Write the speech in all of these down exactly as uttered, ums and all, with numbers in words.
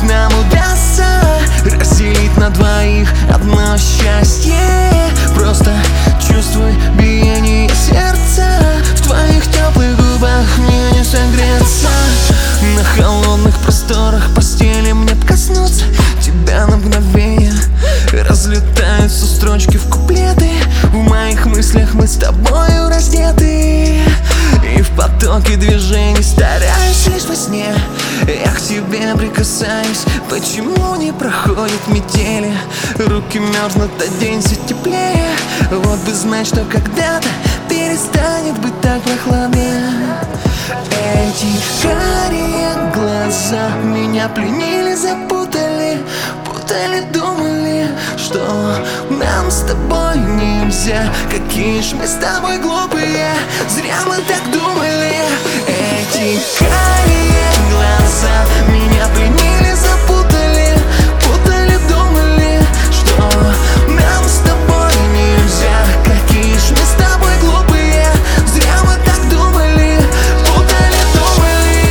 нам удастся разделить на двоих одно счастье. Просто чувствуй биение сердца, в твоих теплых губах мне не согреться. На холодных просторах постели мне б коснуться тебя на мгновение. Разлетаются строчки в куплеты, в моих мыслях мы с тобою раздеты. И в потоке движений стараюсь лишь во сне. Я к тебе прикасаюсь, почему не проходит метели? Руки мерзнут, оденься теплее. Вот бы знать, что когда-то перестанет быть так прохладно. Эти карие глаза меня пленили, запутали, путали, думали, что нам с тобой нельзя. Какие ж мы с тобой глупые, зря мы так думали. Эти карие глаза меня пленили, запутали, путали, думали, что нам с тобой нельзя. Какие ж мы с тобой глупые, зря мы так думали, путали, думали.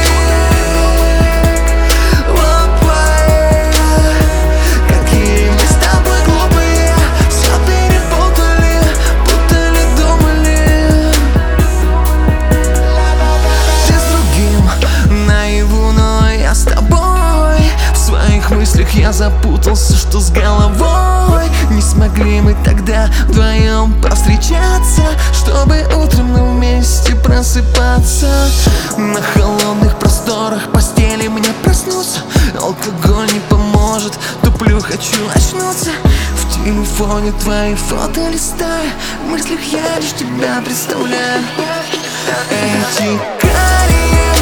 Опа, какие мы с тобой глупые, все перепутали, путали, думали. Ты с другим наяву, но я с тобой. В своих мыслях я запутался, что с головой. Не смогли мы тогда вдвоем повстречаться, чтобы утром нам вместе просыпаться. На холодных просторах постели мне проснуться. Алкоголь не поможет, туплю, хочу очнуться. В телефоне твои фото листаю, в мыслях я лишь тебя представляю. Эти карие